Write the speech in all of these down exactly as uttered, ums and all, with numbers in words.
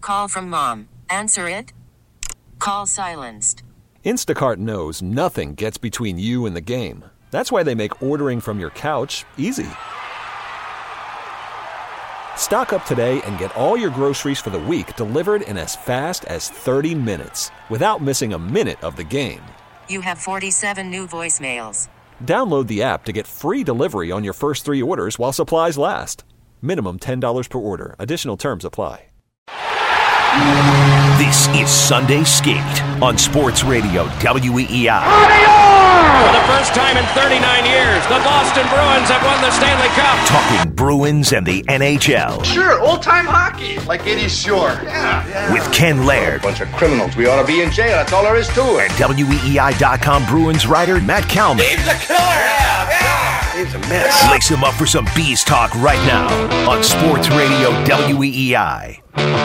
Call from mom. Answer it. Call silenced. Instacart knows nothing gets between you and the game. That's why they make ordering from your couch easy. Stock up today and get all your groceries for the week delivered in as fast as thirty minutes without missing a minute of the game. You have forty-seven new voicemails. Download the app to get free delivery on your first three orders while supplies last. Minimum ten dollars per order. Additional terms apply. This is Sunday Skate on Sports Radio W E I. For the first time in thirty-nine years, the Boston Bruins have won the Stanley Cup. Talking Bruins and the N H L. Sure, old-time hockey. Like Eddie Shore. Yeah, yeah. With Ken Laird. Bunch of criminals. We ought to be in jail. That's all there is to it. And W E E I dot com Bruins writer Matt Kalman. He's a killer. Yeah, yeah. He's a mess. Lace him up for some Bees talk right now on Sports Radio W E E I.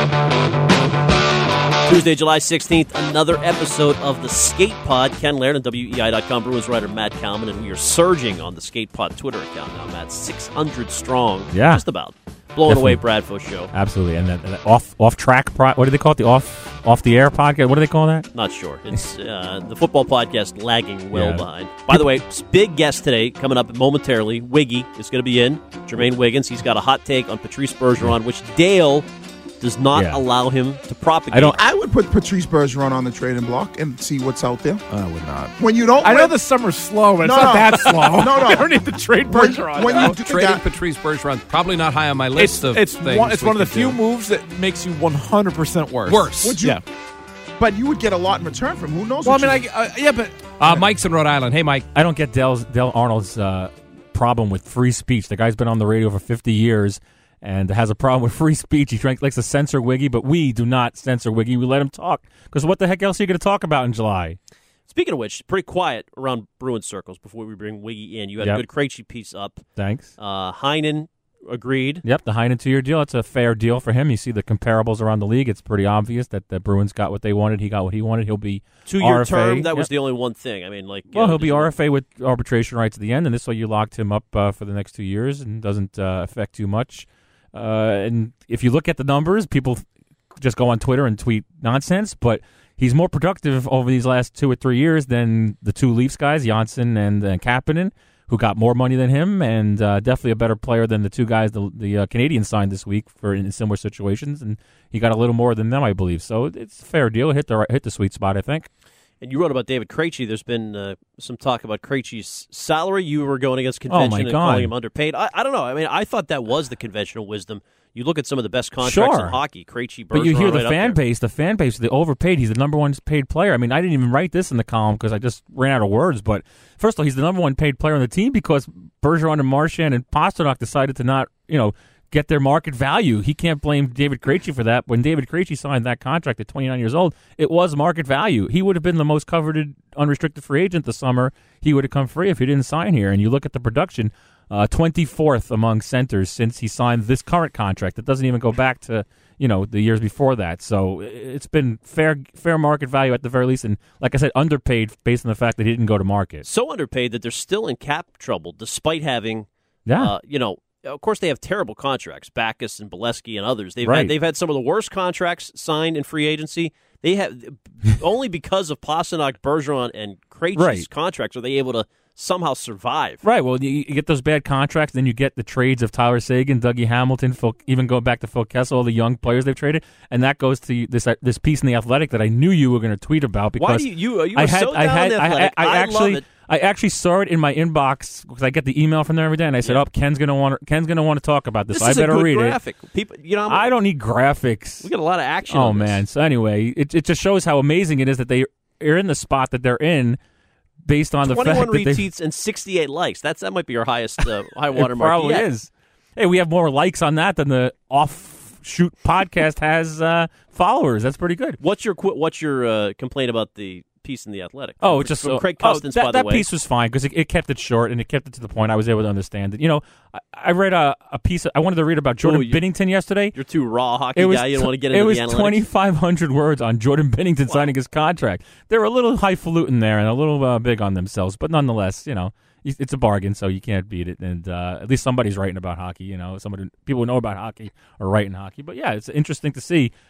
Tuesday, July sixteenth, another episode of the Skate Pod. Ken Laird and W E I dot com Bruins writer Matt Kalman, and we are surging on the Skate Pod Twitter account now, Matt. six hundred strong. Yeah. Just about. Blowing Definitely. away Bradfo Show. Absolutely. And that, that off off track, pro- what do they call it? The off off the air podcast? What do they call that? Not sure. It's uh, the football podcast lagging well Yeah. behind. By the way, big guest today coming up momentarily. Wiggy is going to be in. Jermaine Wiggins. He's got a hot take on Patrice Bergeron, which Dale does not Yeah. allow him to propagate. I don't. I would put Patrice Bergeron on the trading block and see what's out there. I would not. When you don't, I know win- the summer's slow, but No, it's not no. that slow. No, no. We don't need to trade When- Bergeron. when you do Trading that- Patrice Bergeron probably not high on my list it's of it's things. one, it's we one of the could few do. moves that makes you one hundred percent worse. Worse. Would you? Yeah. But you would get a lot in return from who knows. Well, I what mean, you- I, uh, yeah, but Uh, Mike's in Rhode Island. Hey, Mike. I don't get Dale's, Dale Arnold's uh, problem with free speech. The guy's been on the radio for fifty years and has a problem with free speech. He tries- likes to censor Wiggy, but we do not censor Wiggy. We let him talk because what the heck else are you going to talk about in July? Speaking of which, pretty quiet around Bruins circles before we bring Wiggy in. You had Yep. a good Krejci piece up. Thanks. Uh, Heinen agreed. Yep, the Heinen two-year deal. It's a fair deal for him. You see the comparables around the league. It's pretty obvious that the Bruins got what they wanted. He got what he wanted. He'll be Two-year R F A. term, that was Yep. the only one thing. I mean, like... Well, uh, he'll be there's- R F A with arbitration rights at the end, and this way you locked him up uh, for the next two years and doesn't uh, affect too much. Uh, and if you look at the numbers, people just go on Twitter and tweet nonsense, but he's more productive over these last two or three years than the two Leafs guys, Janssen and uh, Kapanen, who got more money than him, and uh, definitely a better player than the two guys the, the uh, Canadians signed this week for in similar situations, and he got a little more than them, I believe. So it's a fair deal. It hit the right- hit the sweet spot, I think. And you wrote about David Krejci. There's been uh, some talk about Krejci's salary. You were going against Oh, convention my and God. calling him underpaid. I, I don't know. I mean, I thought that was the conventional wisdom. You look at some of the best contracts Sure. in hockey. Krejci, But you Bergeron hear the right up fan there. base, the fan base, the overpaid. He's the number one paid player. I mean, I didn't even write this in the column because I just ran out of words. But first of all, he's the number one paid player on the team because Bergeron and Marchand and Pasternak decided to not, you know, get their market value. He can't blame David Krejci for that. When David Krejci signed that contract at twenty-nine years old, it was market value. He would have been the most coveted unrestricted free agent this summer. He would have come free if he didn't sign here. And you look at the production, uh, twenty-fourth among centers since he signed this current contract. It doesn't even go back to, you know, the years before that. So it's been fair fair market value at the very least. And like I said, underpaid based on the fact that he didn't go to market. So underpaid that they're still in cap trouble despite having, Yeah. uh, you know, of course they have terrible contracts, Backus and Bolesky and others. They've Right. had, they've had some of the worst contracts signed in free agency. They have only because of Pasternak, Bergeron, and Krejci's Right. contracts are they able to somehow survive. Right. Well, you, you get those bad contracts, then you get the trades of Tyler Seguin, Dougie Hamilton, Phil, even going back to Phil Kessel, all the young players they've traded, and that goes to this uh, this piece in the Athletic that I knew you were going to tweet about because Why do you you, you were I had so I down had the I, Athletic. I, I actually love it. I actually saw it in my inbox because I get the email from them every day, and I said, Yeah. "Oh, Ken's going to want Ken's going to want to talk about this. This so I is better a good read graphic. People, you know, it." I don't need graphics. we got a lot of action. Oh on this. man! So anyway, it it just shows how amazing it is that they are in the spot that they're in, based on the fact twenty-one that they retweets and sixty-eight likes. That's that might be our highest uh, high It water mark probably yet. is. Hey, we have more likes on that than the offshoot podcast has uh, followers. That's pretty good. What's your qu- what's your uh, complaint about the piece in the Athletic? Oh, From- it's just from so, Craig oh, Custance, that, by the that way. piece was fine because it, it kept it short and it kept it to the point. I was able to understand it. You know, I, I read a, a piece. I wanted to read about Jordan Oh, you- Binnington yesterday. You're too raw hockey It was guy. You don't tw- want to get it into was the analytics. twenty-five hundred words on Jordan Binnington signing his contract. They were a little highfalutin there and a little uh, big on themselves, but nonetheless, you know, it's a bargain, so you can't beat it. And uh, at least somebody's writing about hockey. You know, somebody people who know about hockey are writing hockey. But yeah, it's interesting to see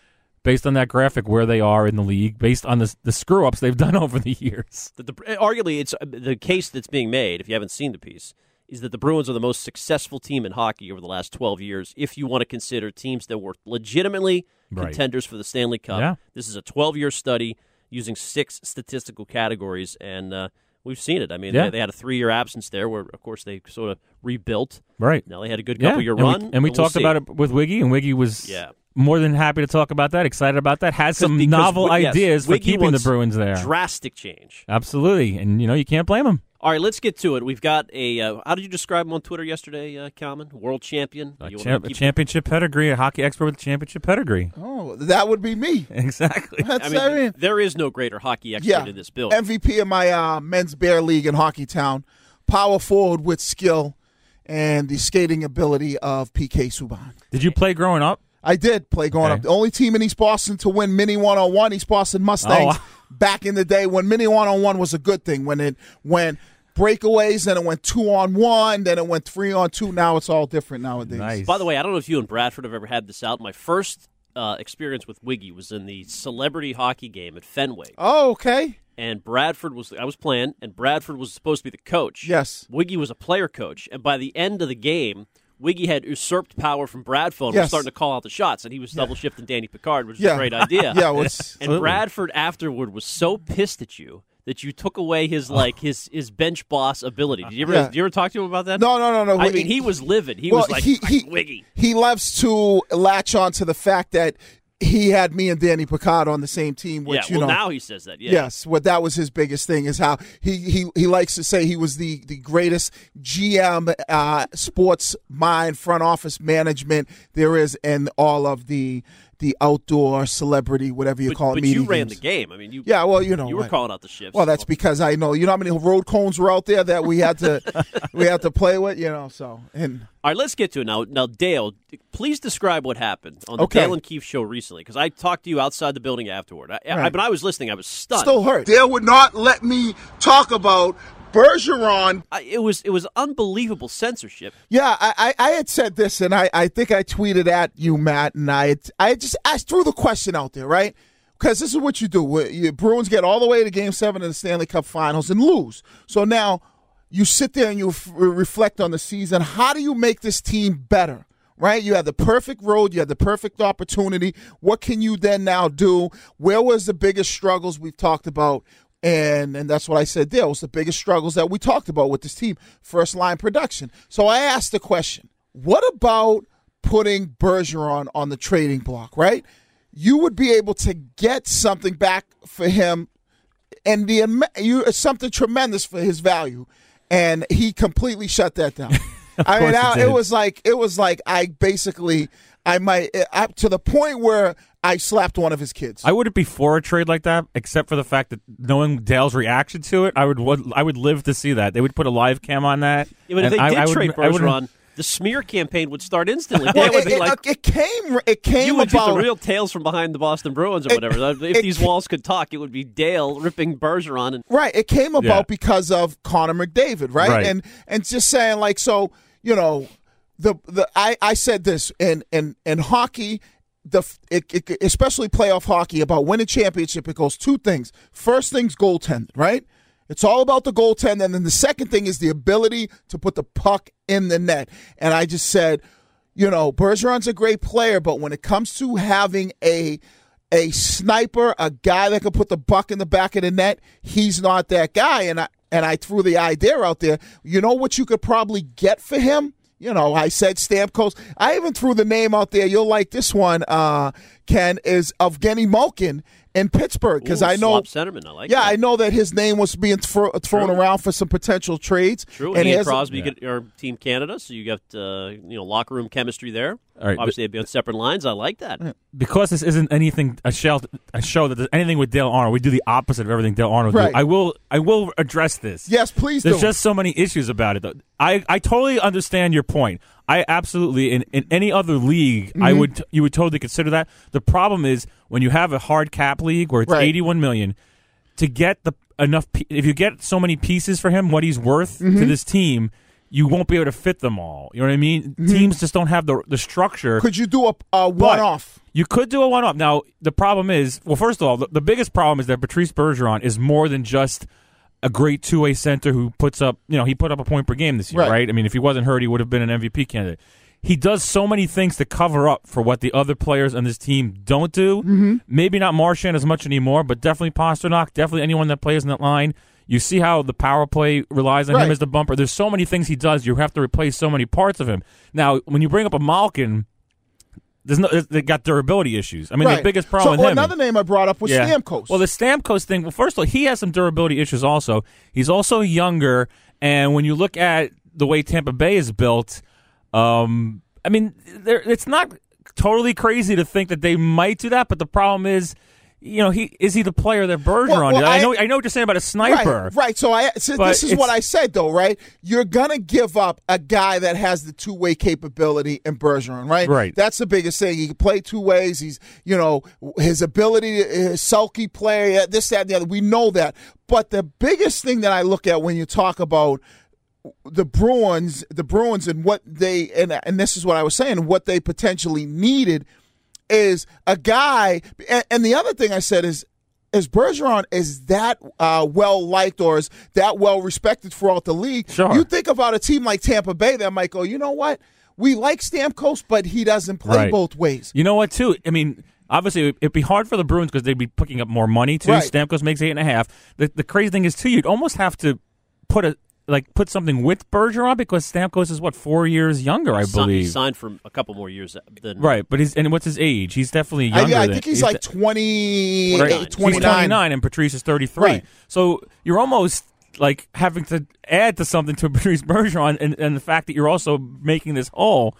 based on that graphic where they are in the league, based on the the screw ups they've done over the years. The, the, arguably, it's the case that's being made. If you haven't seen the piece, is that the Bruins are the most successful team in hockey over the last twelve years. If you want to consider teams that were legitimately Right. contenders for the Stanley Cup, Yeah. this is a twelve-year study using six statistical categories, and uh, we've seen it. I mean, Yeah. they, they had a three-year absence there, where of course they sort of rebuilt. Right. Now they had a good Yeah. couple-year and run, we, and we we'll talked see. about it with Wiggy, and Wiggy was Yeah. more than happy to talk about that, excited about that, has some Because- novel yes, ideas for Wiggy keeping the wants Bruins there. Drastic change. Absolutely, and you know you can't blame him. All right, let's get to it. We've got a. Uh, how did you describe him on Twitter yesterday, uh, Kalman? World champion. A, You champ- wanna a keep- championship pedigree, a hockey expert with a championship pedigree. Oh, that would be me. Exactly. That's I mean, I mean, there is no greater hockey expert yeah, in this building. M V P of my uh, men's bear league in Hockey Town, power forward with skill and the skating ability of P K Subban. Did you play growing up? I did play growing Okay. up. The only team in East Boston to win Mini one-on-one, East Boston Mustangs, Oh, wow. back in the day when Mini one-on-one was a good thing. When it went breakaways, then it went two-on-one, then it went three-on-two. Now it's all different nowadays. Nice. By the way, I don't know if you and Bradford have ever had this out. My first uh, experience with Wiggy was in the celebrity hockey game at Fenway. Oh, okay. And Bradford was, I was playing, and Bradford was supposed to be the coach. Yes. Wiggy was a player coach. And by the end of the game, Wiggy had usurped power from Bradford and Yes. was starting to call out the shots. And he was double shifting Danny Picard, which is Yeah. a great idea. Yeah, it was- and Bradford afterward was so pissed at you that you took away his like his his bench boss ability. Did you ever Yeah. did you ever talk to him about that? No, no, no, no. I He- mean, he was livid. He well, was like, he, he, Wiggy. He loves to latch on to the fact that he had me and Danny Picard on the same team, which, yeah, you well, know. now he says that. Yeah. Yes, what that was his biggest thing is how he he, he likes to say he was the, the greatest G M, uh, sports mind, front office management there is in all of the the outdoor celebrity, whatever you But, call it. but media you ran games. the game. I mean, you. Yeah, well, you know, you were what- calling out the shifts. Well, that's because I know. You know how many road cones were out there that we had to we had to play with. You know, so and All right, let's get to it now. Now, Dale, please describe what happened on the Okay. Dale and Keefe show recently, because I talked to you outside the building afterward. I, I, Right. when I was listening, I was stunned. still hurt. Dale would not let me talk about Bergeron. I, it was it was unbelievable censorship. Yeah, I, I, I had said this, and I, I think I tweeted at you, Matt, and I had, I had just I threw the question out there, right? Because this is what you do. You, Bruins get all the way to Game seven of the Stanley Cup Finals and lose. So now you sit there and you f- reflect on the season. How do you make this team better? Right? You had the perfect road. You had the perfect opportunity. What can you then now do? Where was the biggest struggles we've talked about? And and that's what I said there was the biggest struggles that we talked about with this team, first line production. So I asked the question, what about putting Bergeron on the trading block, right? You would be able to get something back for him and the am- you something tremendous for his value. And he completely shut that down. I mean, course I, he it did. was like it was like I basically I might I, to the point where I slapped one of his kids. I wouldn't be for a trade like that, except for the fact that knowing Dale's reaction to it, I would would- I would live to see that. They would put a live cam on that. Yeah, but if and they I- did I would- trade I wouldn't- Bergeron, the smear campaign would start instantly. Well, Dale would it, be it- like, it came it came you would about get the real tales from behind the Boston Bruins or It- whatever. if it- these walls could talk, it would be Dale ripping Bergeron. And right. It came about Yeah. because of Connor McDavid, right? Right. And and just saying like so, you know, the the I, I said this in in in hockey. The it, it, especially playoff hockey about winning championship, it goes two things. First thing's goaltending, right? It's all about the goaltending, and then the second thing is the ability to put the puck in the net. And I just said, you know, Bergeron's a great player, but when it comes to having a a sniper, a guy that can put the puck in the back of the net, he's not that guy. And I and I threw the idea out there. You know what you could probably get for him? You know, I said Stamkos. I even threw the name out there. You'll like this one, uh, Ken, is Evgeny Malkin in Pittsburgh. Because Ooh, I know, swap centerman, I like yeah, that. I know that his name was being thro- thrown True. around for some potential trades. True, and and he Ian has- Crosby Yeah. get, are Team Canada, so you got uh, you know locker room chemistry there. All right, Obviously, they'd be on separate lines. I like that. because this isn't anything a show a show that does anything with Dale Arnold. We do the opposite of everything Dale Arnold Right. do. I will I will address this. Yes, please There's do. just so many issues about it. Though. I I totally understand your point. I absolutely in, in any other league Mm-hmm. I would you would totally consider that. The problem is when you have a hard cap league where it's Right. eighty-one million to get the enough pe- if you get so many pieces for him what he's worth Mm-hmm. to this team. you won't be able to fit them all. You know what I mean? Mm-hmm. Teams just don't have the the structure. Could you do a, a one-off? You could do a one-off. Now, the problem is, well, first of all, the, the biggest problem is that Patrice Bergeron is more than just a great two-way center who puts up, you know, he put up a point per game this year, right? right? I mean, if he wasn't hurt, he would have been an M V P candidate. He does so many things to cover up for what the other players on this team don't do. Mm-hmm. Maybe not Marchand as much anymore, but definitely Pasternak, definitely anyone that plays in that line. You see how the power play relies on right. him as the bumper. There's so many things he does. You have to replace so many parts of him. Now, when you bring up a Malkin, there's no, they got durability issues. I mean, right. the biggest problem so, with him. Another name I brought up was yeah. Stamkos. Well, the Stamkos thing, well, first of all, he has some durability issues also. He's also younger, and when you look at the way Tampa Bay is built, um, I mean, it's not totally crazy to think that they might do that, but the problem is, you know, he is he the player that Bergeron well, well, did? I, I know I know what you're saying about a sniper. Right, right. So I so this is what I said though, right? You're gonna give up a guy that has the two way capability in Bergeron, right? Right. That's the biggest thing. He can play two ways. He's, you know, his ability, his sulky play, this, that, and the other. We know that. But the biggest thing that I look at when you talk about the Bruins, the Bruins and what they and and this is what I was saying, what they potentially needed is a guy, and, and the other thing I said is, is Bergeron is that uh, well liked or is that well respected throughout the league. Sure. You think about a team like Tampa Bay that might go, you know what, we like Stamkos, but he doesn't play right. both ways. You know what, too? I mean, obviously it'd be hard for the Bruins because they'd be picking up more money too. Right. Stamkos makes eight and a half. The the crazy thing is too, you'd almost have to put a. Like put something with Bergeron because Stamkos is what four years younger, I believe. He signed for a couple more years than right. But he's and what's his age? He's definitely younger. I, I than, think he's, he's like twenty, right. twenty-nine. He's twenty-nine, and Patrice is thirty-three. Right. So you're almost like having to add to something to Patrice Bergeron, and, and the fact that you're also making this whole.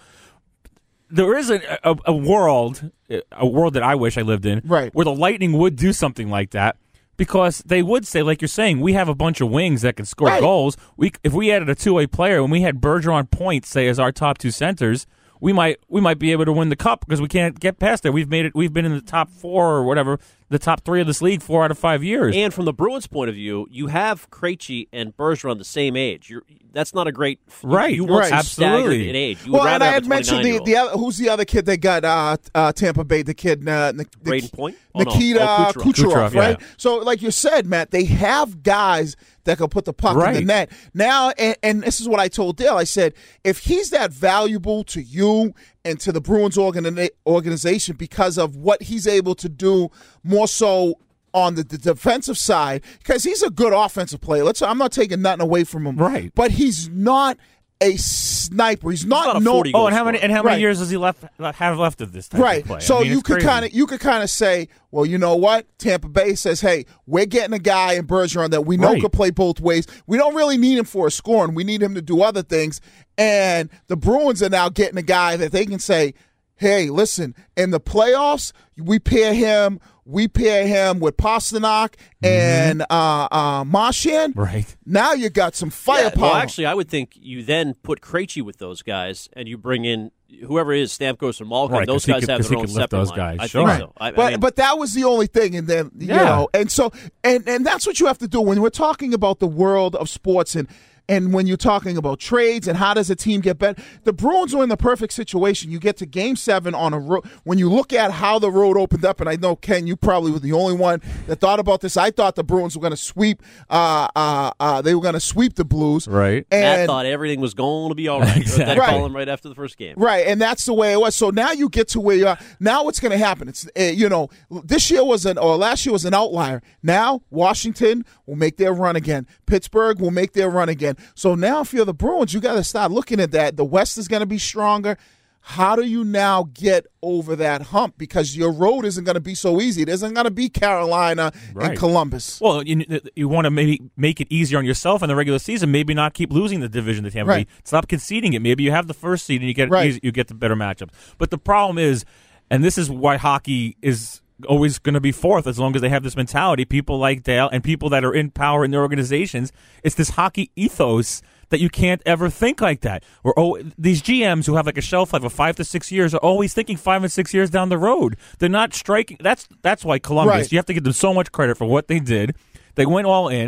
There is a, a a world, a world that I wish I lived in, right. where the Lightning would do something like that. Because they would say, like you're saying, we have a bunch of wings that can score right. goals. We if we added a two way player and we had Bergeron Point, say, as our top two centers, we might we might be able to win the cup because we can't get past there. We've made it. We've been in the top four or whatever, the top three of this league, four out of five years. And from the Bruins' point of view, you have Krejci and Bergeron the same age. You're, that's not a great right. You want right. some Absolutely. staggered in age. You would well, rather and I have had a mentioned the, the other, who's the other kid they got uh, uh, Tampa Bay, the kid uh, the, Braden Point, oh, Nikita no. oh, Kucherov, Kucherov, Kucherov right? Yeah. So, like you said, Matt, they have guys that can put the puck right. in the net now. And, and this is what I told Dale. I said, if he's that valuable to you and to the Bruins organi- organization because of what he's able to do, more so on the, the defensive side, because he's a good offensive player. Let's. I'm not taking nothing away from him, right? But he's not a sniper. He's not, he's not no. Oh, and how many and how many right. years does he left have left of this type right. of play? So I mean, you could kind of you could kind of say, well, you know what? Tampa Bay says, hey, we're getting a guy in Bergeron that we know right. could play both ways. We don't really need him for a scoring. We need him to do other things. And the Bruins are now getting a guy that they can say, hey, listen, in the playoffs, we pair him. We pair him with Pasternak and mm-hmm. uh, uh, Marchand. Right. Now you got some firepower. Yeah, well, actually, I would think you then put Krejci with those guys, and you bring in whoever it is, Stamkos or Malkin. Right, those guys could, have their own lift separate those line. guys. I Sure. think Right. so. I, but I mean, but that was the only thing, and then you yeah. know, and so and and that's what you have to do when we're talking about the world of sports and. And when you're talking about trades and how does a team get better, the Bruins are in the perfect situation. You get to Game Seven on a road. When you look at how the road opened up, and I know Ken, you probably were the only one that thought about this. I thought the Bruins were going to sweep. Uh, uh, uh, they were going to sweep the Blues. Right. And Matt thought everything was going to be all right. Exactly. That right. column right after the first game. Right, and that's the way it was. So now you get to where you are. Now what's going to happen? It's uh, you know this year was an or last year was an outlier. Now Washington will make their run again. Pittsburgh will make their run again. So now if you're the Bruins, you got to start looking at that. The West is going to be stronger. How do you now get over that hump? Because your road isn't going to be so easy. It isn't going to be Carolina right. and Columbus. Well, you, you want to maybe make it easier on yourself in the regular season. Maybe not keep losing the division to Tampa Bay. Right. Stop conceding it. Maybe you have the first seed and you get Right. easy, you get the better matchups. But the problem is, and this is why hockey is always going to be fourth as long as they have this mentality. People like Dale and people that are in power in their organizations, it's this hockey ethos that you can't ever think like that. Or oh, these G Ms who have like a shelf life of five to six years are always thinking five and six years down the road. They're not striking. That's that's why Columbus. Right. You have to give them so much credit for what they did. They went all in.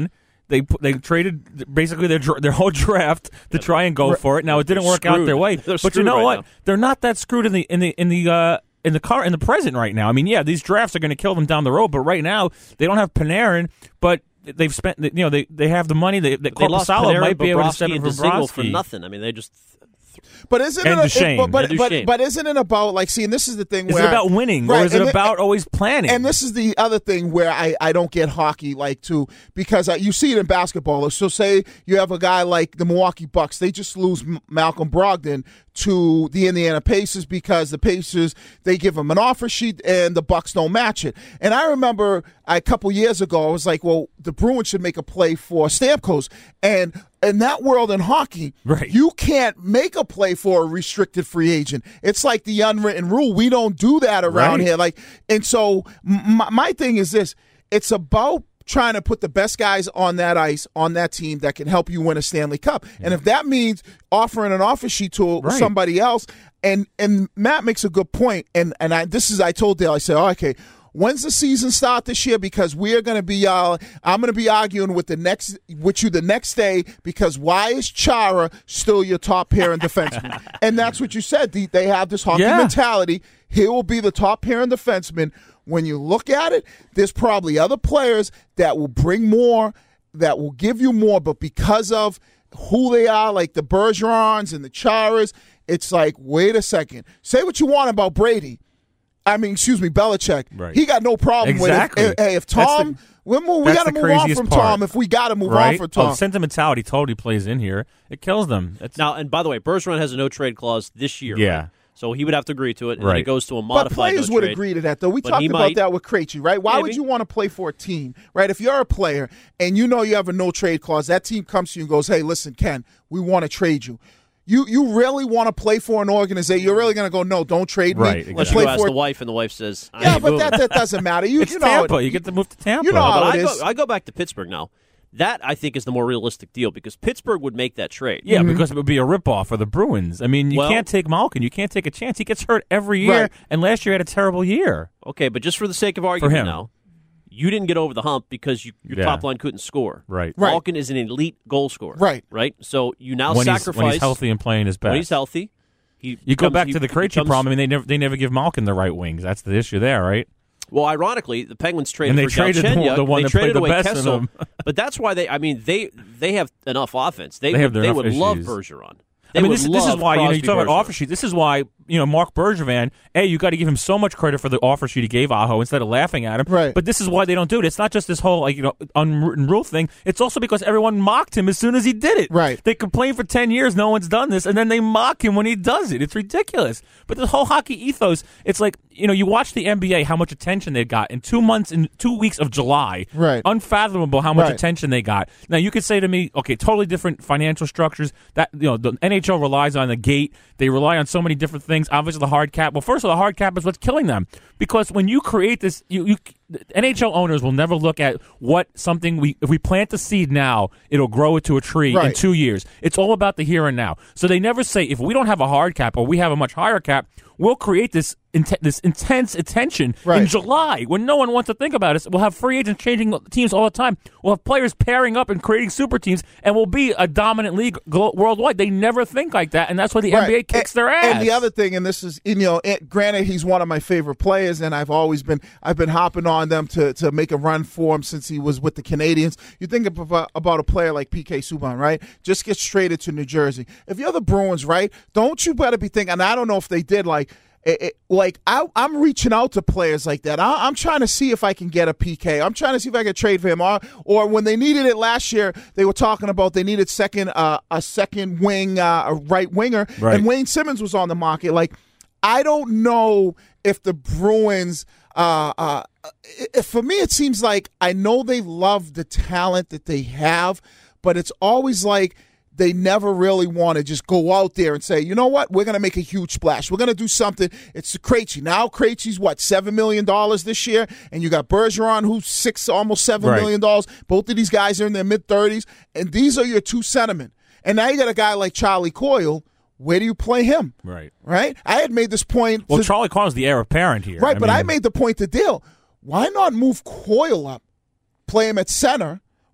They they traded basically their their whole draft to try and go for it. Now it didn't They're work screwed. out their way, They're but you know screwed right what? now. They're not that screwed in the in the in the uh, in the car in the present right now. I mean, yeah, these drafts are going to kill them down the road, but right now they don't have Panarin, but they've spent you know they, they have the money. They, they, They lost Korpisalo Panarin, might be able to Bobrovsky, step in and for Dzingel for Bobrovsky. nothing. I mean, they just. But isn't And it, Duchesne. it but, but, And but, Duchesne. but isn't it about like see and this is the thing Is where it about winning, right, or is it and about always planning? And this is the other thing where I, I don't get hockey like too because uh, you see it in basketball. So say you have a guy like the Milwaukee Bucks, they just lose M- Malcolm Brogdon to the Indiana Pacers because the Pacers they give him an offer sheet and the Bucks don't match it. And I remember a couple years ago I was like, well, the Bruins should make a play for Stamkos, and in that world in hockey, right. you can't make a play for a restricted free agent. It's like the unwritten rule. We don't do that around Right. here. Like, and so my, my thing is this: it's about trying to put the best guys on that ice on that team that can help you win a Stanley Cup. Yeah. And if that means offering an offer sheet to right. somebody else, and and Matt makes a good point, and and I this is I told Dale, I said, oh, okay. When's the season start this year? Because we're going to be, uh, I'm going to be arguing with the next, with you the next day. Because why is Chara still your top pairing defenseman? And that's what you said. They, they have this hockey yeah. mentality. He will be the top pairing defenseman. When you look at it, there's probably other players that will bring more, that will give you more. But because of who they are, like the Bergerons and the Charas, it's like, wait a second. Say what you want about Brady. I mean, excuse me, Belichick. Right. He got no problem exactly. with it. Hey, if Tom, the, we, we got to move on from part. Tom. If we got to move right? on from Tom. Oh, sentimentality totally plays in here. It kills them. It's, now, and by the way, Bergeron has a no trade clause this year. Yeah. Right? So he would have to agree to it, and right. then it goes to a modified But players no would trade. agree to that, though. We but talked about might, that with Krejci, right? Why maybe. would you want to play for a team, right? If you're a player and you know you have a no trade clause, that team comes to you and goes, hey, listen, Ken, we want to trade you. You you really want to play for an organization? You're really going to go, no, don't trade me. Right, exactly. Unless play you ask for the wife, and the wife says, I yeah, ain't but moving. that, that doesn't matter. You, it's you know Tampa. It, you get to move to Tampa. You know how but it I is. go, I go back to Pittsburgh now. That, I think, is the more realistic deal because Pittsburgh would make that trade. Yeah, Mm-hmm. because it would be a ripoff for the Bruins. I mean, you Well- can't take Malkin. You can't take a chance. He gets hurt every year, Right. and last year had a terrible year. Okay, but just for the sake of argument him. now, you didn't get over the hump because you, your Yeah. top line couldn't score. Right. Right. Malkin is an elite goal scorer. Right. Right? So you now When he's, sacrifice. when he's healthy and playing his best. When he's healthy. He You go becomes- back he to the Krejci becomes- problem. I mean, they never they never give Malkin the right wings. That's the issue there, right? Well, ironically, the Penguins traded And they for traded the Galchenyuk. one- the one they that played traded the away best in Kessel, them. but that's why they. I mean, they they have enough offense. They, They have would, enough they would love issues. Bergeron. They I mean, would this, this is love why you know you Crosby talk about Bergeron. offer sheet. This is why you know Mark Bergevin. A, you got to give him so much credit for the offer sheet he gave Aho instead of laughing at him. Right. But this is why they don't do it. It's not just this whole like you know unwritten rule thing. It's also because everyone mocked him as soon as he did it. Right. They complain for ten years no one's done this, and then they mock him when he does it. It's ridiculous. But the whole hockey ethos, it's like you know you watch the N B A, how much attention they got in two months in two weeks of July. Right. Unfathomable how much Right. attention they got. Now you could say to me, okay, totally different financial structures. That you know the N H L relies on the gate. They rely on so many different things. Obviously, the hard cap. Well, first of all, the hard cap is what's killing them because when you create this, you, you N H L owners will never look at what something we if we plant the seed now, it'll grow it to a tree in Right. two years. It's all about the here and now. So they never say if we don't have a hard cap or we have a much higher cap, we'll create this int- this intense attention in Right. July when no one wants to think about it. We'll have free agents changing teams all the time. We'll have players pairing up and creating super teams, and we'll be a dominant league glo- worldwide. They never think like that, and that's why the N B A Right. kicks and, their ass. And the other thing, and this is, you know, it, granted, he's one of my favorite players, and I've always been, I've been hopping on them to, to make a run for him since he was with the Canadians. You think about, about a player like P K Subban, right? Just gets traded to New Jersey. If you're the Bruins, right, don't you better be thinking, and I don't know if they did, like, It, it, like I, I'm reaching out to players like that. I, I'm trying to see if I can get a P K. I'm trying to see if I can trade for him. Or, or when they needed it last year, they were talking about they needed second uh, a second wing, uh, a right winger, Right. and Wayne Simmons was on the market. Like I don't know if the Bruins. Uh, uh, it, for me, it seems like I know they love the talent that they have, but it's always like. They never really want to just go out there and say, you know what, we're going to make a huge splash. We're going to do something. It's the Krejci. Now Krejci's, what, seven million dollars this year? And you got Bergeron, who's six, almost seven Right. million dollars. Both of these guys are in their mid-thirties. And these are your two centermen. And now you got a guy like Charlie Coyle. Where do you play him? Right. Right? I had made this point. Well, to, Charlie Coyle's the heir apparent here. Right, I but mean, I made the point to Dale. Why not move Coyle up, play him at center,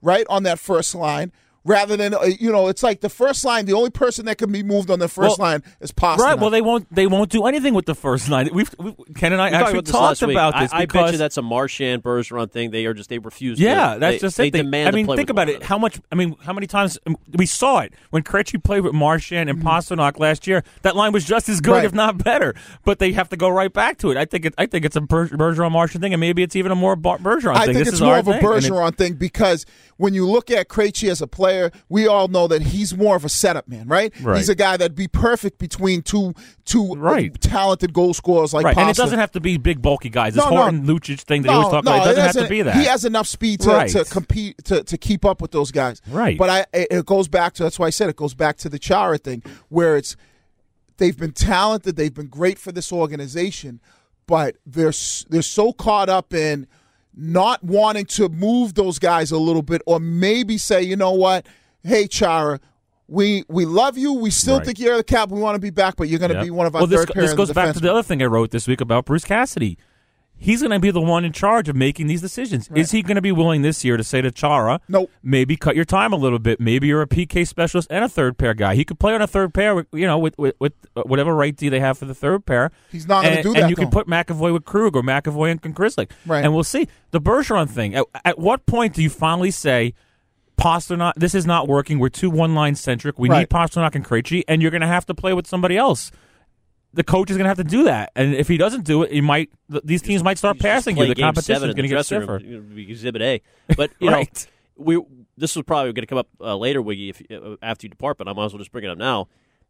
right, on that first line. Rather than, uh, you know, it's like the first line, the only person that can be moved on the first well, line is Pastrnak. Right, well, they won't They won't do anything with the first line. We've, we've Ken and I we actually about this talked last about week. this. I, I because, bet you that's a Marchand Bergeron thing. They are just, they refuse yeah, to. that's they, just they it. They, demand I mean, to play think with about one it. another. How much, I mean, how many times we saw it when Krejci played with Marchand and Pastrnak last year. That line was just as good, Right. if not better. But they have to go right back to it. I think it, I think it's a Ber- Bergeron-Marchand thing, and maybe it's even a more Bar- Bergeron I thing. think This it's is more our of a thing, and it- Bergeron thing because when you look at Krejci as a player, we all know that he's more of a setup man, right? Right. He's a guy that'd be perfect between two two Right. talented goal scorers like right, and it Pastrnak. doesn't have to be big, bulky guys. This No, no. Horton Lucic thing that no, he was talking no, about, it doesn't have to doesn't- be that. He has enough speed to, Right. to compete to, to keep up with those guys. Right. But I it it goes back to that's why I said it goes back to the Chara thing where it's they've been talented, they've been great for this organization, but they're s- they're so caught up in not wanting to move those guys a little bit or maybe say, you know what, hey Chara, we we love you, we still Right. think you're the cap, we want to be back, but you're going to Yep. be one of our well, this, third pair this in goes the back to defensemen. the other thing I wrote this week about Bruce Cassidy. He's going to be the one in charge of making these decisions. Right. Is he going to be willing this year to say to Chara, Nope. maybe cut your time a little bit. Maybe you're a P K specialist and a third pair guy. He could play on a third pair, with, you know, with, with, with whatever right D they have for the third pair. He's not going to And- do that, And you can though. put McAvoy with Krug or McAvoy and Krislik. Right. And we'll see. The Bergeron thing, at, at what point do you finally say, Pastrnak, this is not working. We're too one-line centric. We Right. need Pastrnak and Krejci, and you're going to have to play with somebody else. The coach is going to have to do that, and if he doesn't do it, he might. th- These teams might start You just passing play you. The game competition seven is in going the to get dressing stiffer. room. It'll be Exhibit A. But you Right. know, we this was probably going to come up uh, later, Wiggy, if uh, after you depart. But I might as well just bring it up now.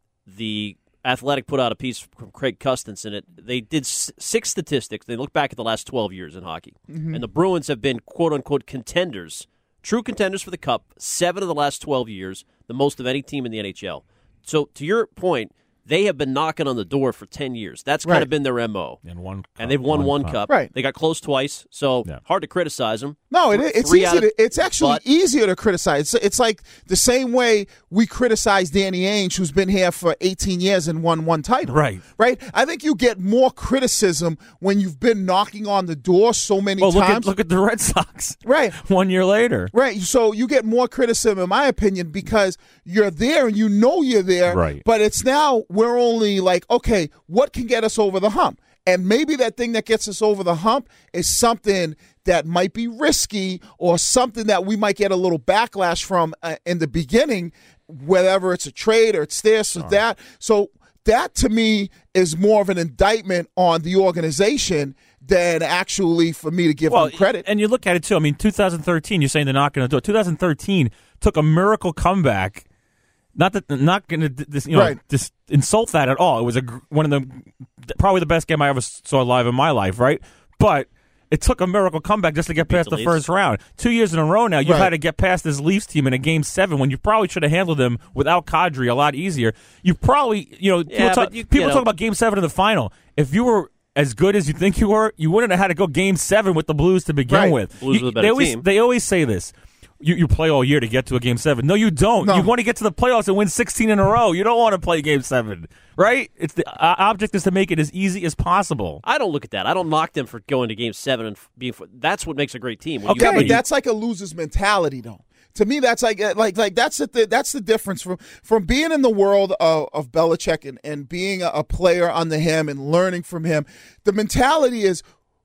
The Athletic put out a piece from Craig Custance in it. They did s- six statistics. They look back at the last twelve years in hockey, Mm-hmm. and the Bruins have been quote unquote contenders, true contenders for the Cup, seven of the last twelve years, the most of any team in the N H L. So to your point, they have been knocking on the door for ten years. That's kind Right. of been their M O. And one, And they've won one, cup. cup. Right. They got close twice, so Yeah. hard to criticize them. No, it, it's Three easy. out of- To, it's actually but- easier to criticize. It's, it's like the same way we criticize Danny Ainge, who's been here for eighteen years and won one title. Right. Right. I think you get more criticism when you've been knocking on the door so many Well, look times. at look at the Red Sox. Right. One year later. Right. So you get more criticism, in my opinion, because you're there and you know you're there. Right. But it's now we're only like, okay, what can get us over the hump? And maybe that thing that gets us over the hump is something that might be risky or something that we might get a little backlash from uh, in the beginning, whether it's a trade or it's this or that. So that to me is more of an indictment on the organization than actually for me to give Well, them credit. and you look at it too. I mean, two thousand thirteen. You're saying they're not going to do it. two thousand thirteen took a miracle comeback. Not that, not going to this, you know, Right. just insult that at all. It was a gr- one of the probably the best game I ever saw live in my life, right? But it took a miracle comeback just to get past the the Leafs. first round. Two years in a row now, you've Right. had to get past this Leafs team in a game seven when you probably should have handled them without Kadri a lot easier. You probably, you know, people Yeah, talk, but you- people you know- talk about game seven in the final. If you were as good as you think you were, you wouldn't have had to go game seven with the Blues to begin Right. with. Blues You- were the better they always, team. They always say this. You, you play all year to get to a game seven. No, you don't. No. You want to get to the playoffs and win sixteen in a row. You don't want to play game seven, right? It's the uh, object is to make it as easy as possible. I don't look at that. I don't knock them for going to Game Seven and f- being. That's what makes a great team. When you- Okay. Yeah, but you- that's like a loser's mentality, though. To me, that's like like like that's the th- that's the difference from from being in the world of, of Belichick and, and being a, a player under him and learning from him. The mentality is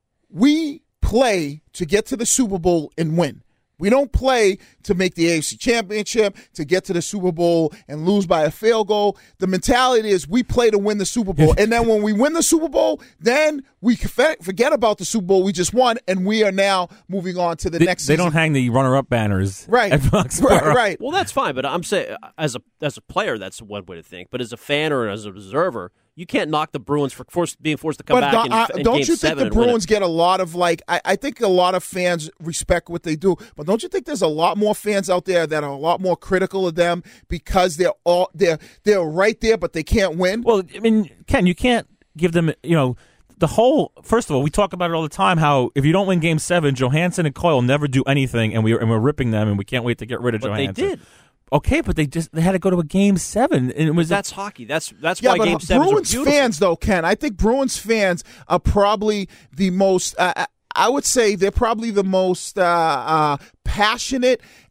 we play to get to the Super Bowl and win. We don't play to make the A F C Championship, to get to the Super Bowl and lose by a field goal. The mentality is we play to win the Super Bowl. And then when we win the Super Bowl, then we forget about the Super Bowl we just won, and we are now moving on to the They, next they season. don't hang the runner-up banners, Right. At Foxborough. right, right. Well, that's fine, but I'm saying as a as a player, that's one way to think. But as a fan or as an observer, you can't knock the Bruins for forced, being forced to come But back don't, in, uh, in don't Game you think Seven the and win it. Bruins get a lot of like? I, I think a lot of fans respect what they do, but don't you think there's a lot more fans out there that are a lot more critical of them because they're all they're they're right there, but they can't win? Well, I mean, Ken, you can't give them, you know, the whole. First of all, we talk about it all the time. How if you don't win Game Seven, Johansson and Coyle never do anything, and we and we're ripping them, and we can't wait to get rid of But they Johansson. did. Okay, but they just they had to go to a Game Seven, and it was That's hockey. That's that's Yeah, why but Game Sevens Bruins are beautiful. fans, though, Ken, I think Bruins fans are probably the most. Uh, I would say they're probably the most uh, uh, passionate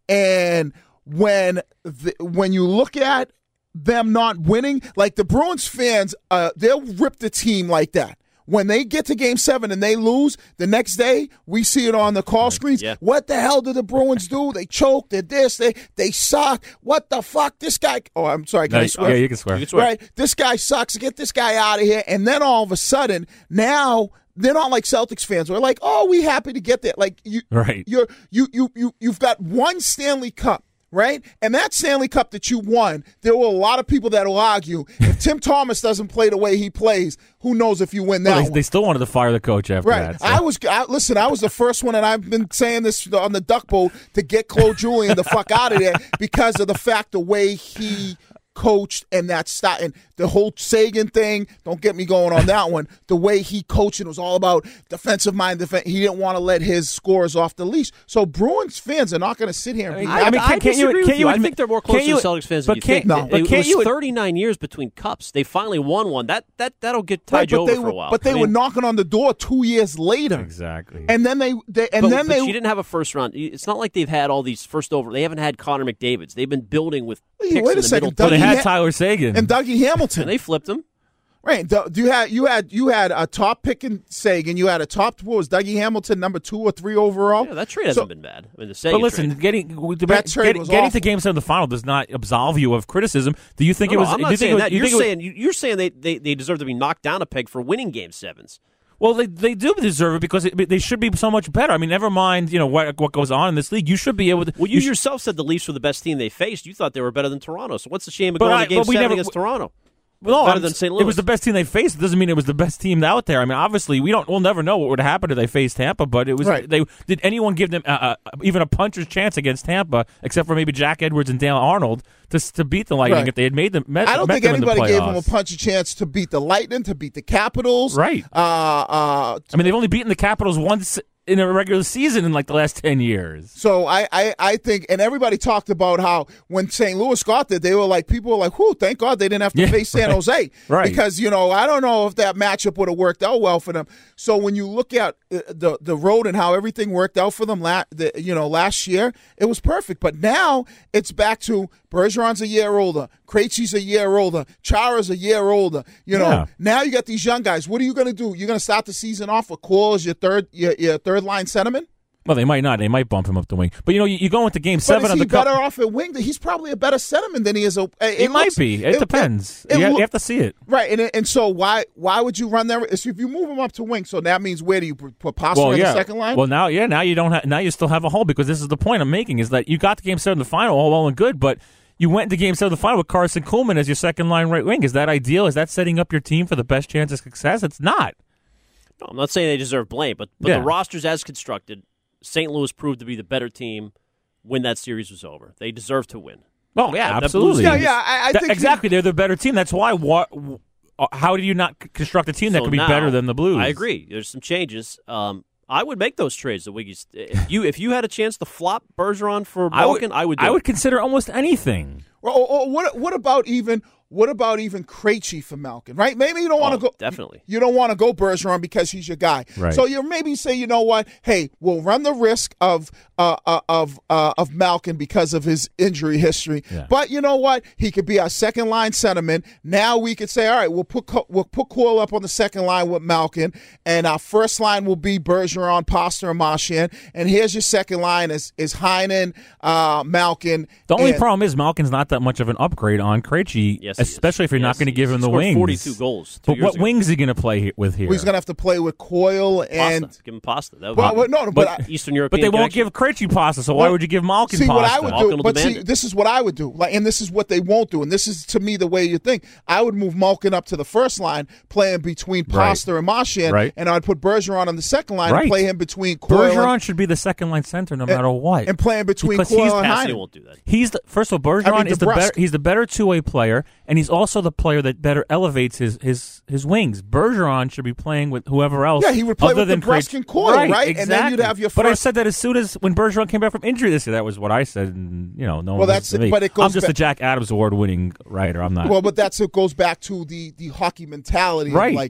And when the, when you look at them not winning, like the Bruins fans, uh, they'll rip the team like that. When they get to Game Seven and they lose, the next day we see it on the call screens. Yeah. What the hell did the Bruins do? They choked. They this. They they suck. What the fuck? This guy. Oh, I'm sorry. Can No, I swear? yeah, you can swear. You can swear. Right. This guy sucks. Get this guy out of here. And then all of a sudden, now they're not like Celtics fans. We're like, oh, we happy to get there. Like you, Right. You're you you you you've got one Stanley Cup. Right? And that Stanley Cup that you won, there were a lot of people that will argue, if Tim Thomas doesn't play the way he plays, who knows if you win that Well, they, one. they still wanted to fire the coach after Right. that. so. I was, I, listen, I was the first one, and I've been saying this on the duck boat, to get Claude Julien the fuck out of there because of the fact the way he coached and that style. And the whole Sagan thing, don't get me going on that one. The way he coached, it was all about defensive mind. Defense. He didn't want to let his scores off the leash. So Bruins fans are not going to sit here and be I, I, mean, I can't- can't you- disagree can't with you you. I admit- think they're more close can't to you- the Celtics fans but than you can't- think. no, It- but it, can't was you- thirty-nine years between cups. They finally won one. That that that'll get tied Right, you but over they for were, a while. but they I mean, were knocking on the door two years later. Exactly. And then they, they and but, then but they you didn't have a first round. It's not like they've had all these first over. They haven't had Connor McDavid's. They've been building with Wait, picks wait in a the second, middle. But they Dougie had Ha- Tyler Sagan. and Dougie Hamilton. And they flipped them. Right. Do you had you had you had a top pick in Sagan. You had a top what was Dougie Hamilton number two or three overall. Yeah, that trade So- hasn't been bad. I mean, the Sagan But listen, trade. getting That trade get- was getting awful. to Game Seven of the final does not absolve you of criticism. Do you think No, it was? no, I'm do not you think saying it was, that. you You're think it was- saying you- you're saying they, they, they deserve to be knocked down a peg for winning Game Sevens. Well, they they do deserve it because it, they should be so much better. I mean, never mind, you know what what goes on in this league. You should be able to. Well, you, sh- yourself said the Leafs were the best team they faced. You thought they were better than Toronto. So what's the shame of But going I- to Game but we Seven never- against Toronto? No, better I'm- than Saint Louis. It was the best team they faced. It doesn't mean it was the best team out there. I mean, obviously, we don't. We'll never know what would happen if they faced Tampa. But it was. Right. They did anyone give them uh, uh, even a puncher's chance against Tampa, except for maybe Jack Edwards and Dale Arnold, to to beat the Lightning Right. if they had made them. Met, I don't met think them in the anybody gave him a playoffs. punch a chance to beat the Lightning, to beat the Capitals. Right. Uh, uh, I mean, they've only beaten the Capitals once in a regular season in like the last ten years. So I, I, I think, and everybody talked about how when Saint Louis got there, they were like, people were like, whew, thank God they didn't have to Yeah, face San right. Jose. Right. Because, you know, I don't know if that matchup would have worked out well for them. So when you look at uh, the the road and how everything worked out for them, la- the, you know, last year, it was perfect. But now it's back to Bergeron's a year older, Krejci's a year older, Chara's a year older. You know, Yeah. now you got these young guys. What are you going to do? You're going to start the season off with Cole as your third, your, your third line centerman? Well, they might not. They might bump him up the wing. But you know, you, you go into Game But Seven is of he the Cup. better off at wing? He's probably a better centerman than he is a. It, It, might looks- be. It, depends. it you, ha- look- you have to see it. right, and and so why why would you run there? If you move him up to wing, so that means where do you put Pasta Well, on yeah. the second line? Well, now, yeah, now you don't. have Now you still have a hole because this is the point I'm making: is that you got to Game Seven of the final, all well and good, but you went into Game Seven of the final with Carson Kuhlman as your second line right wing. Is that ideal? Is that setting up your team for the best chance of success? It's not. No, I'm not saying they deserve blame, but, but Yeah. the rosters as constructed, Saint Louis proved to be the better team when that series was over. They deserve to win. Oh yeah, That- that absolutely. Blues yeah, team is- yeah, I, I That- think exactly. They're the better team. That's why. What? How do you not c- construct a team that So could be now, better than the Blues? I agree. There's some changes. Um, I would make those trades. The Wiggies. If you if you had a chance to flop Bergeron for I would. Malkin, I would. Do I would it. consider almost anything. Or, or, or what what about even what about even Krejci for Malkin? Right? Maybe you don't want to Oh, go. definitely. You don't want to go Bergeron because he's your guy. Right. So you maybe say, you know what? Hey, we'll run the risk of uh, uh, of uh, of Malkin because of his injury history. Yeah. But you know what? He could be our second line centerman. Now we could say, all right, we'll put Co- we'll put Coyle up on the second line with Malkin, and our first line will be Bergeron, Pasta, and Marchand. And here's your second line is is Heinen, uh, Malkin. The only and- problem is Malkin's not that much of an upgrade on Krejci, Yes, he is. especially if you're not Yes, going to he give is. him He the scored wings. forty-two goals two But years what ago. wings is he going to play he- with here? He's going to have to play with Coyle and. Pasta. Give him Pasta. That would Well, be well, no, no, but, I- Eastern but European. they won't connection. give Krejci pasta, so why Well, would you give Malkin see pasta? what I would Malkin do, will but demand see, it. this is what I would do, like, and this is what they won't do, and this is to me the way you think. I would move Malkin up to the first line, playing between Pasta and Marchand, Right. and I'd put Bergeron on the second line Right. and play him between Coyle Bergeron and, should be the second line center no matter what. and playing between Because he's Coyle and Cassidy Heinen. won't do that. He's the first of all, Bergeron I mean, is the DeBrusque. better. He's the better two way player, and he's also the player that better elevates his his his wings. Bergeron should be playing with whoever else. Yeah, he would play other with than DeBrusque Krejci. and Coyle, right? And then Exactly. you'd have your But I first- said that as soon as when Bergeron came back from injury this year, that was what I said. And you know, no one Well, listened that's to me. it, but it goes I'm just back- a Jack Adams Award winning writer. I'm not. Well, but that's it goes back to the the hockey mentality, of Right. like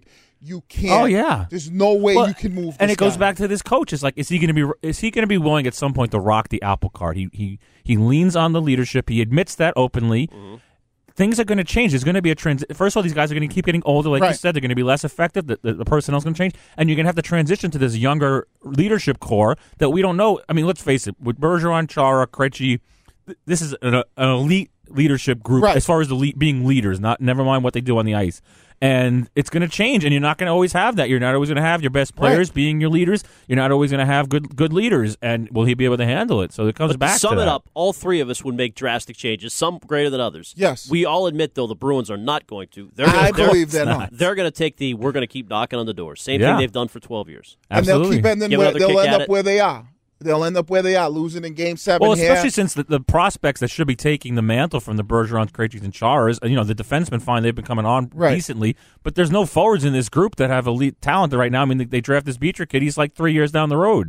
you can't. Oh, yeah. There's no way Well, you can move. This and it goes guy. back to this coach. It's like, is he going to be? Is he going to be willing at some point to rock the apple cart? He he he leans on the leadership. He admits that openly. Mm-hmm. Things are going to change. There's going to be a trans. First of all, these guys are going to keep getting older. Like Right. you said, they're going to be less effective. The, the, the personnel's going to change, and you're going to have to transition to this younger leadership core that we don't know. I mean, let's face it. With Bergeron, Chara, Krejci, th- this is an, an elite leadership group Right. as far as the le- being leaders. Not never mind what they do on the ice. And it's going to change, and you're not going to always have that. You're not always going to have your best players Right. being your leaders. You're not always going to have good good leaders. And will he be able to handle it? So it comes But back to sum to it that. up, all three of us would make drastic changes, some greater than others. Yes. We all admit, though, the Bruins are not going to. They're I gonna, they're- believe they're not. They're going to take the, we're going to keep knocking on the door. Same Yeah. thing they've done for twelve years. And they'll Absolutely. keep ending Give where another they'll kick end at up it. where they are. They'll end up where they are, losing in Game Seven. Well, here. especially since the, the prospects that should be taking the mantle from the Bergerons, Krejcis, and Charas, you know, the defensemen, fine, they've been coming on Right. decently, but there's no forwards in this group that have elite talent right now. I mean, they, they draft this Beecher kid. He's like three years down the road.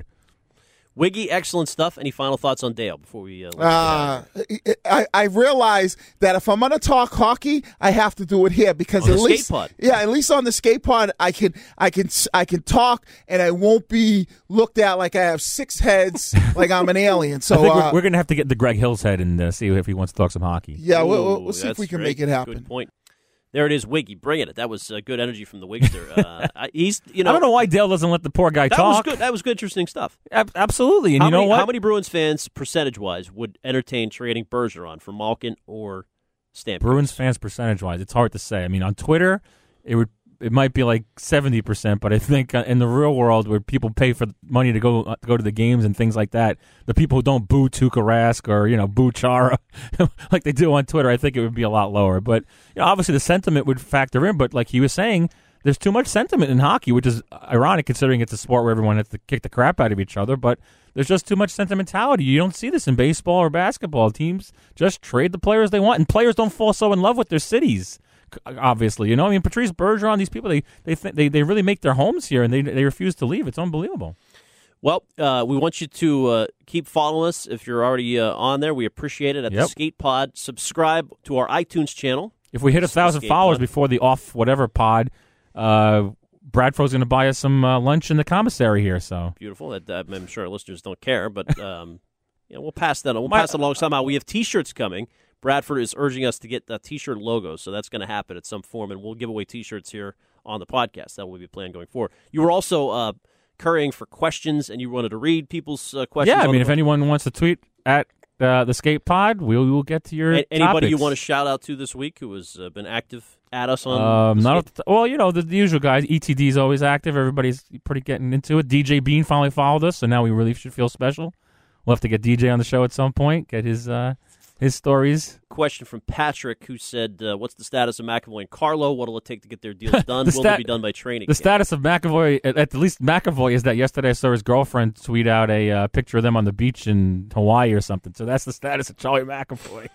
Wiggy, excellent stuff. Any final thoughts on Dale before we uh, let you get Uh, out of here? I, I realize that if I'm going to talk hockey, I have to do it here because On at the least, skate pod. yeah, at least on the skate pod, I can, I can, I can talk, and I won't be looked at like I have six heads, like I'm an alien. So I think uh, we're, we're going to have to get the Greg Hill's head and uh, see if he wants to talk some hockey. yeah, we'll, we'll, Ooh, we'll see if that's we can great. make it happen. Good point. There it is, Wiggy. Bringing it. That was uh, good energy from the Wigster. Uh, I- he's, you know, I don't know why Dale doesn't let the poor guy that talk. was good. That was good, interesting stuff. Ab- absolutely, and how you know many, what? How many Bruins fans, percentage-wise, would entertain trading Bergeron for Malkin or Stamkos? Bruins fans percentage-wise, it's hard to say. I mean, on Twitter, it would it might be like seventy percent, but I think uh, in the real world where people pay for money to go uh, to go to the games and things like that, the people who don't boo Tuukka Rask or, you know, boo Chara like they do on Twitter, I think it would be a lot lower. But, you know, obviously the sentiment would factor in, but like he was saying, there's too much sentiment in hockey, which is ironic considering it's a sport where everyone has to kick the crap out of each other, but there's just too much sentimentality. You don't see this in baseball or basketball. Teams just trade the players they want, and players don't fall so in love with their cities. Obviously, you know, I mean, Patrice Bergeron, these people, they they th- they they really make their homes here, and they they refuse to leave. It's unbelievable. Well, uh, we want you to uh, keep following us if you're already uh, on there. We appreciate it at Yep. the Skate Pod. Subscribe to our iTunes channel. If we hit a It's the thousand Skate followers Pod. before the off whatever pod, uh, Bradford's going to buy us some uh, lunch in the commissary here. So Beautiful. That, uh, I'm sure our listeners don't care, but um, you know, we'll pass that on. We'll My- pass it along somehow. We have T-shirts coming. Bradford is urging us to get the T-shirt logos, so that's going to happen at some form, and we'll give away T-shirts here on the podcast. That will be planned going forward. You were also uh, currying for questions, and you wanted to read people's uh, questions. yeah, I on mean, the if anyone wants to tweet at uh, the Skate Pod, we will get to your A- Anybody you topics. want to shout out to this week who has uh, been active at us on Um, the not skate- off the- well, you know, the, the usual guys. E T D is always active. Everybody's pretty getting into it. D J Bean finally followed us, so now we really should feel special. We'll have to get D J on the show at some point, get his uh, his stories. question from Patrick, who said, uh, what's the status of McAvoy and Carlo? What will it take to get their deals done? The Will stat- they be done by training The camp? status of McAvoy, at, at least McAvoy, is that yesterday I saw his girlfriend tweet out a uh, picture of them on the beach in Hawaii or something. So that's the status of Charlie McAvoy.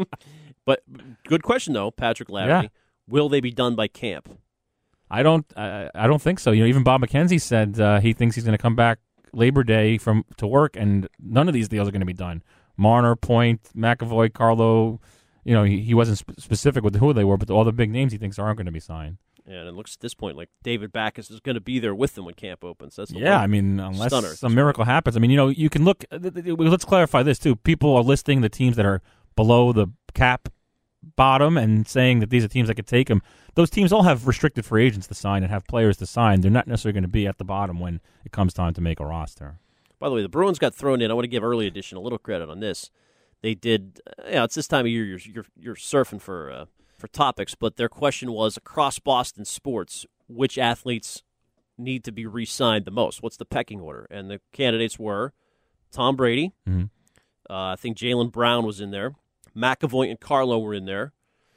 But good question, though, Patrick Laverty. Yeah. Will they be done by camp? I don't. I, I don't think so. You know, even Bob McKenzie said uh, he thinks he's going to come back Labor Day from to work, and none of these deals are going to be done. Marner, Point, McAvoy, Carlo. You know, he, he wasn't sp- specific with who they were, but all the big names he thinks aren't going to be signed. And it looks at this point like David Backus is going to be there with them when camp opens. That's the Yeah, one I mean, unless stunner. some miracle happens. I mean, you know, you can look. th- th- Let's clarify this too. People are listing the teams that are below the cap bottom and saying that these are teams that could take them. Those teams all have restricted free agents to sign and have players to sign. They're not necessarily going to be at the bottom when it comes time to make a roster. By the way, the Bruins got thrown in. I want to give Early Edition a little credit on this. They did. Uh, you know, it's this time of year you're you're, you're surfing for uh, for topics, but their question was across Boston sports, which athletes need to be re-signed the most? What's the pecking order? And the candidates were Tom Brady. Mm-hmm. Uh, I think Jaylen Brown was in there. McAvoy and Carlo were in there,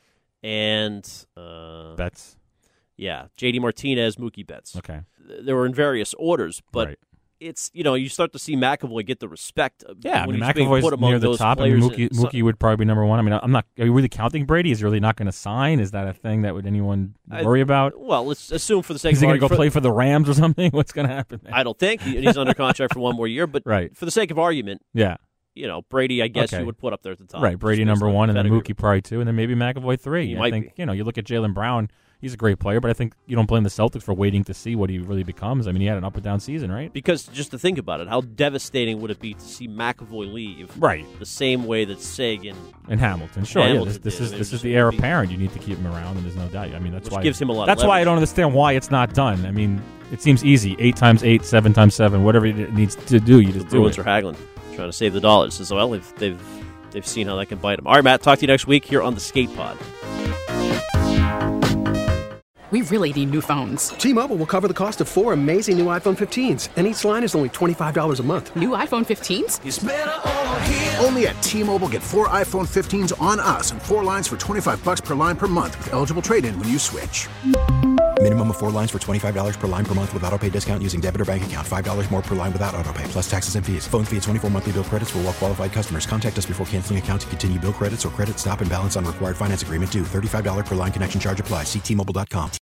and uh, Betts. yeah, J D Martinez, Mookie Betts. Okay. They were in various orders, but. Right. It's, you know, you start to see McAvoy get the respect. of- Yeah, I when mean, he's being McAvoy's put among near the those top. I mean, players Mookie, and so- Mookie would probably be number one. I mean, I'm not. Are you really counting Brady? Is he really not going to sign? Is that a thing that would anyone I- worry about? Well, let's assume for the sake Is he of going to go argument, play for the Rams or something? What's going to happen there? I don't think He- he's under contract for one more year, but Right. for the sake of argument, Yeah. you know, Brady, I guess Okay. you would put up there at the top. Right, Brady Just based number on one, and then pedigree. Mookie probably two, and then maybe McAvoy three. He I might think be. you know you look at Jaylen Brown. he's a great player, but I think you don't blame the Celtics for waiting to see what he really becomes. I mean, he had an up and down season, right? Because just to think about it, how devastating would it be to see McAvoy leave? Right. The same way that Sagan and Hamilton. Sure, Hamilton yeah. This, this did. is I mean, this is just the heir be- apparent. You need to keep him around, and there's no doubt. I mean, that's Which why gives him a lot of That's why I leverage. don't understand why it's not done. I mean, it seems easy. Eight times eight, seven times seven, whatever it needs to do, you just The do Bruins it. are haggling, trying to save the dollars. As well, they've they've they've seen how that can bite them. All right, Matt. Talk to you next week here on the Skate Pod. We really need new phones. T-Mobile will cover the cost of four amazing new iPhone fifteens, and each line is only twenty-five dollars a month. New iPhone fifteens? It's better over here. Only at T-Mobile, get four iPhone fifteens on us and four lines for twenty-five bucks per line per month with eligible trade-in when you switch. Minimum of four lines for twenty-five dollars per line per month with autopay discount using debit or bank account. five dollars more per line without autopay, plus taxes and fees. Phone fee at twenty-four monthly bill credits for well-qualified customers. Contact us before canceling account to continue bill credits or credit stop and balance on required finance agreement due. thirty-five dollars per line connection charge applies. See T Mobile dot com.